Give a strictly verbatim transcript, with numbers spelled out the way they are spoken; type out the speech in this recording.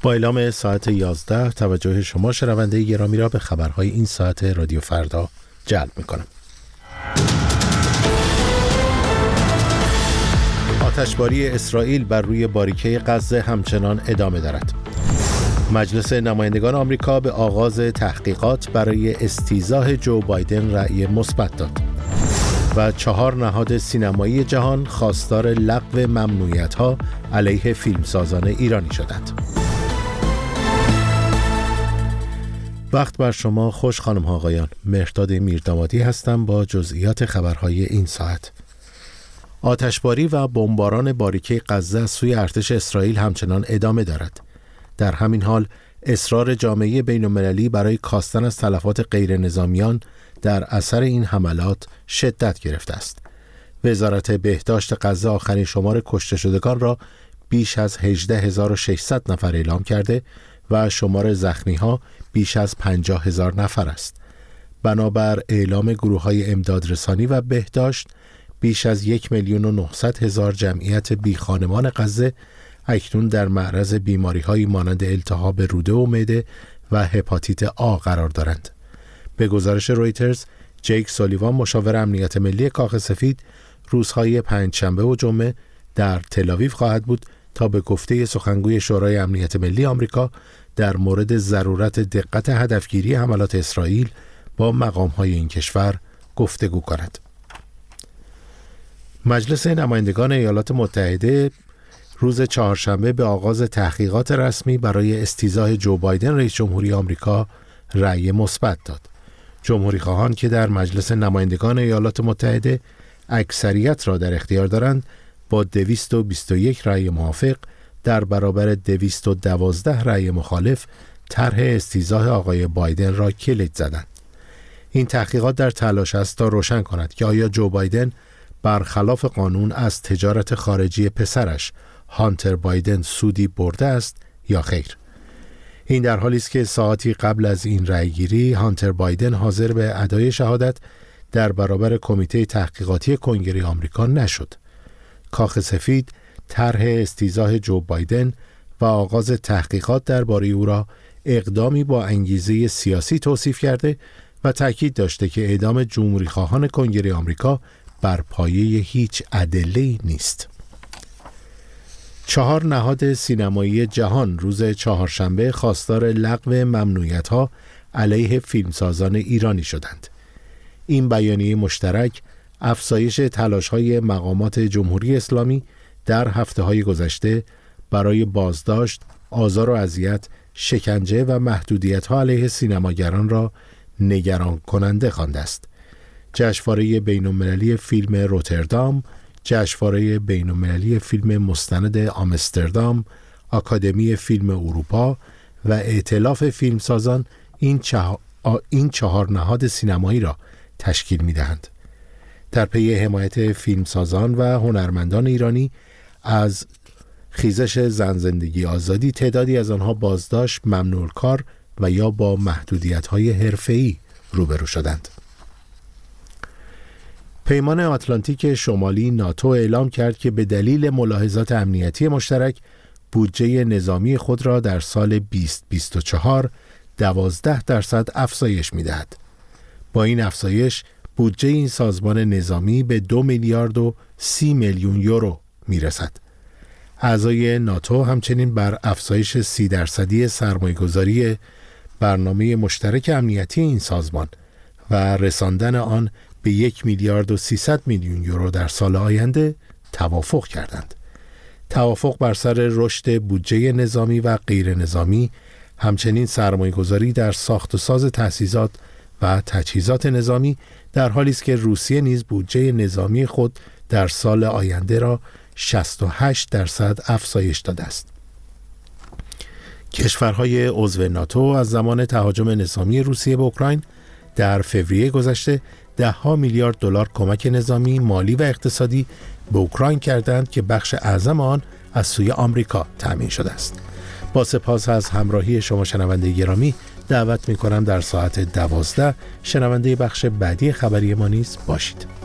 با اعلام ساعت یازده توجه شما شنونده گرامی را به خبرهای این ساعت رادیو فردا جلب می‌کنم. آتشباری اسرائیل بر روی باریکه غزه همچنان ادامه دارد. مجلس نمایندگان آمریکا به آغاز تحقیقات برای استیضاح جو بایدن رأی مثبت داد. و چهار نهاد سینمایی جهان خواستار لغو ممنوعیت‌ها علیه فیلمسازان ایرانی شدند. وقت بر شما خوش خانم ها آقایان. مهرداد میردامادی هستم با جزئیات خبرهای این ساعت. آتشباری و بمباران باریکه غزه از سوی ارتش اسرائیل همچنان ادامه دارد. در همین حال اصرار جامعه بین‌المللی برای کاستن از تلفات غیر نظامیان در اثر این حملات شدت گرفته است. وزارت بهداشت غزه آخرین شمار کشته شدگان را بیش از هجده هزار و ششصد نفر اعلام کرده و شمار زخمی ها بیش از پنجاه هزار نفر است. بنابر اعلام گروه‌های امدادرسانی و بهداشت، بیش از یک میلیون و نهصد هزار جمعیت بی خانمان غزه اکنون در معرض بیماری‌هایی مانند التهاب روده و معده و هپاتیت آ قرار دارند. به گزارش رویترز، جیک سولیوان مشاور امنیت ملی کاخ سفید روزهای پنجشنبه و جمعه در تل‌آویو خواهد بود تا به گفته سخنگوی شورای امنیت ملی آمریکا در مورد ضرورت دقت هدفگیری حملات اسرائیل با مقام‌های این کشور گفتگو کند. مجلس نمایندگان ایالات متحده روز چهارشنبه به آغاز تحقیقات رسمی برای استیضاح جو بایدن رئیس جمهوری آمریکا رأی مثبت داد. جمهوری خواهان که در مجلس نمایندگان ایالات متحده اکثریت را در اختیار دارند، با دویست و بیست و یک رأی موافق در برابر دویست و دوازده رأی مخالف طرح استیضاح آقای بایدن را کلید زدند. این تحقیقات در تلاش است تا روشن کند که آیا جو بایدن برخلاف قانون از تجارت خارجی پسرش هانتر بایدن سودی برده است یا خیر. این در حالی است که ساعتی قبل از این رأیگیری هانتر بایدن حاضر به ادای شهادت در برابر کمیته تحقیقاتی کنگره آمریکا نشد. کاخ سفید طرح استیضاح جو بایدن و آغاز تحقیقات درباره او را اقدامی با انگیزه سیاسی توصیف کرده و تاکید داشته که اعدام جمهوری خواهان کنگره آمریکا بر پایه هیچ ادله‌ای نیست. چهار نهاد سینمایی جهان روز چهارشنبه خواستار لغو ممنوعیت‌ها علیه فیلمسازان ایرانی شدند. این بیانیه مشترک افزایش تلاش‌های مقامات جمهوری اسلامی در هفته‌های گذشته برای بازداشت، آزار و اذیت، شکنجه و محدودیت‌ها علیه سینماگران را نگران کننده خوانده است. جشنواره بین‌المللی فیلم روتردام، جشنواره بین‌المللی فیلم مستند آمستردام، آکادمی فیلم اروپا و ائتلاف فیلمسازان این, چه... این چهار نهاد سینمایی را تشکیل می‌دهند. در پی حمایت فیلمسازان و هنرمندان ایرانی از خیزش زن زندگی آزادی، تعدادی از آنها بازداشت، ممنوع کار و یا با محدودیت‌های حرفه‌ای روبرو شدند. پیمان آتلانتیک شمالی ناتو اعلام کرد که به دلیل ملاحظات امنیتی مشترک بودجه نظامی خود را در سال بیست بیست و چهار دوازده درصد افزایش می‌دهد. با این افزایش بودجه این سازمان نظامی به دو میلیارد و سی میلیون یورو میرسد. اعضای ناتو همچنین بر افزایش سی درصدی سرمایه‌گذاری برنامه مشترک امنیتی این سازمان و رساندن آن به یک میلیارد و سیصد میلیون یورو در سال آینده توافق کردند. توافق بر سر رشد بودجه نظامی و غیر نظامی، همچنین سرمایه‌گذاری در ساخت و ساز تأسیسات و تجهیزات نظامی، در حالی است که روسیه نیز بودجه نظامی خود در سال آینده را شصت و هشت درصد افزایش داده است. کشورهای عضو ناتو از زمان تهاجم نظامی روسیه به اوکراین در فوریه گذشته ده ها میلیارد دلار کمک نظامی، مالی و اقتصادی به اوکراین کردند که بخش اعظم آن از سوی آمریکا تامین شده است. با سپاس از همراهی شما شنونده گرامی، دعوت می کنم در ساعت دوازده شنونده بخش بعدی خبری ما نیز باشید.